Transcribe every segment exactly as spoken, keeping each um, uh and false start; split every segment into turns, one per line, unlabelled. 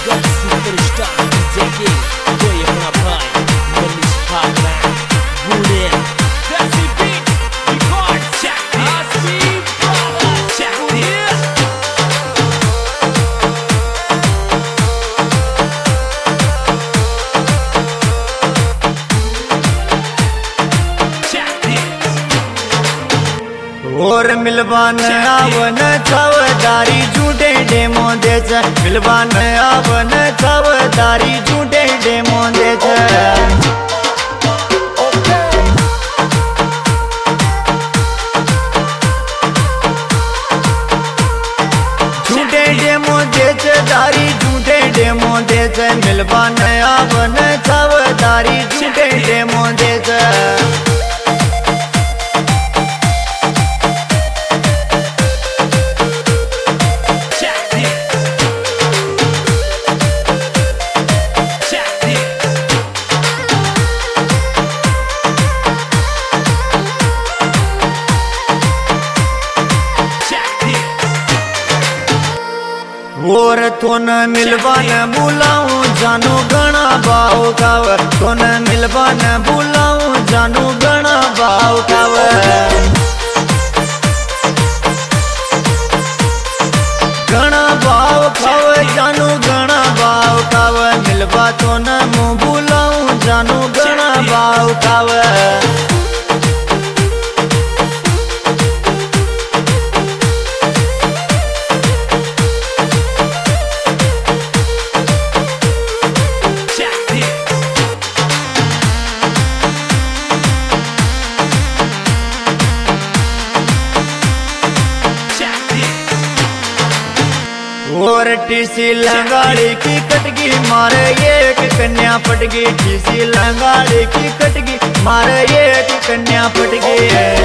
got superstar Jackie, boy अपना भाई मनीष भागना बूढ़े Desi beat, record, check this beat, brother, check this check this
और मिलवान आवन छावदारी झूठे डेमो दे छ मिलवान आवन छावदारी झूठे डेमो दे छ झूठे डेमो दे छ दारी झूठे डेमो दे छ मिलवान आवन छावदारी झूठे डेमो दे छ और थोन मिलवान बुलाऊं जानू गणा भाव खाव थोन मिलवान बुलाऊं जानू गणा भाव खाव गणा भाव खाव जानू गणा भाव खाव मिलवा थोन मुँह बुलाऊं जानू गणा भाव खाव और टीसी लंगाड़ी की कटगी मारे एक कन्या पटगी टीसी लंगाड़ी की कटगी मारे एक कन्या पटगी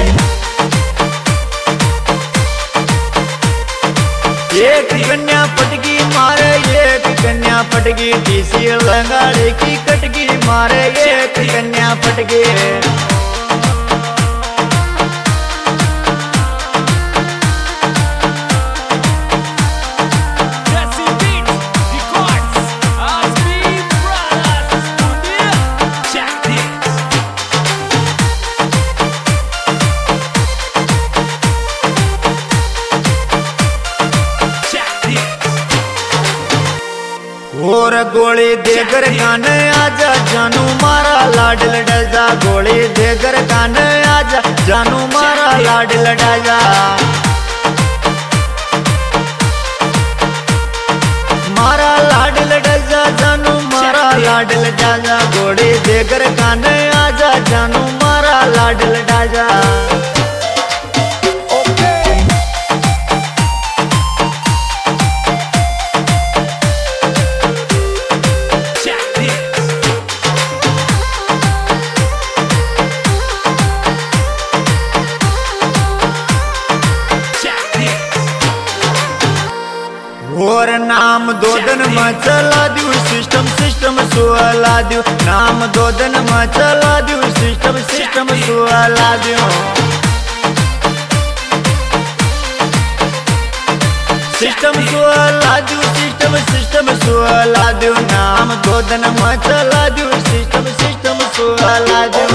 एक कन्या पटगी मारे एक कन्या पटगी टीसी लंगाड़ी की कटगी मारे एक कन्या पटगी और गोली देकर कान आजा जानू मारा लाड लड़ा गोली देकर कान आजा जानू मारा लाड लड़ा मारा लाड लड़ा जानू मारा लाड लड़ा गोली देकर कान आजा जानू मारा लाड लड़ा और नाम दो दिन में चला दियो सिस्टम सिस्टम सुला दियो नाम दो दिन में चला दियो सिस्टम सिस्टम सुला दियो सिस्टम सुला दियो सिस्टम सिस्टम सुला दियो नाम दो दिन में चला दियो सिस्टम सिस्टम सुला दियो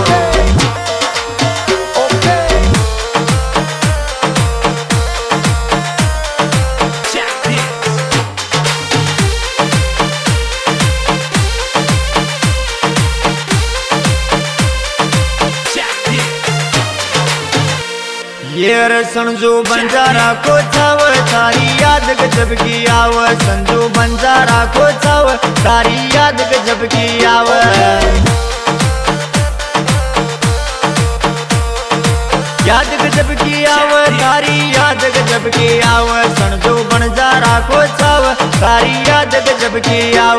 ये संजू बंजारा को छाव तारी याद गजब की आव संजू बंजारा को छाव तारी याद गजब की आव याद गजब की आव तारी याद गजब की आव संजू बंजारा को छाव तारी याद गजब की आव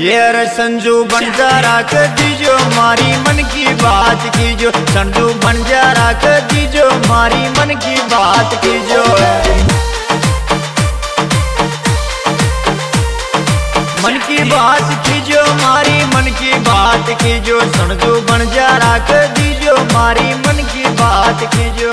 ये रे संजू बंजारा के दीजो मारी मन की बात कीजो, संजू बंजारा के दीजो मारी मन की बात कीजो। मन की बात कीजो मारी मन की बात कीजो, संजू बंजारा के दीजो मारी मन की बात कीजो।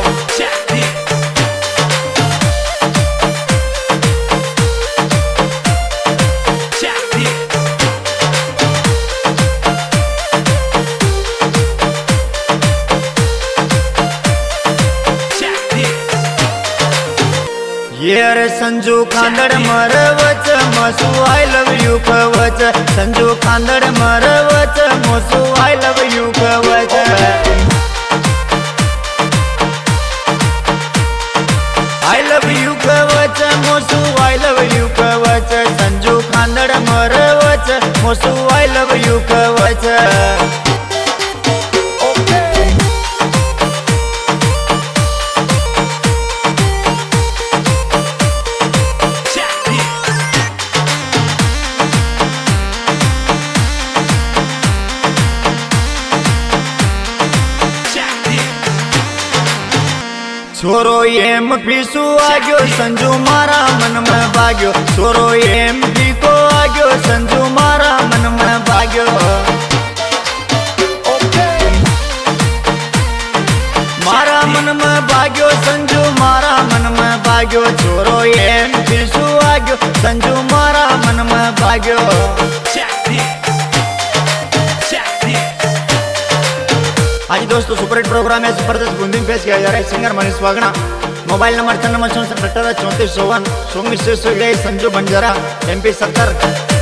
ये रे संजू खांदड़ मरवच मसू आई लव यू कवच, संजू खांदड़ मरवच मसू आई लव यू कवच। आई लव यू कवच मसू आई लव यू कवच, संजू खांदड़ मरवच मसू आई लव यू कवच। छोरो एम पीसू आग्यो संजू मारा मन में भाग्यो, छोरो एम पी को आग्यो संजू मारा मन में भाग्यो। मारा मन में भाग्यो संजू मारा मन में भाग्यो, छोरो एम पीसू आग्यो संजू मारा मन में भाग्यो। आज दोस्तों सुपरहिट प्रोग्राम है जबरदस्त बूंदी पेश किया जा रहा है singer Manish Wagna. Mobile number छः नंबर चौंसठ अठारह चौंतीस चौवन song Sanju Banjara M P सत्तर।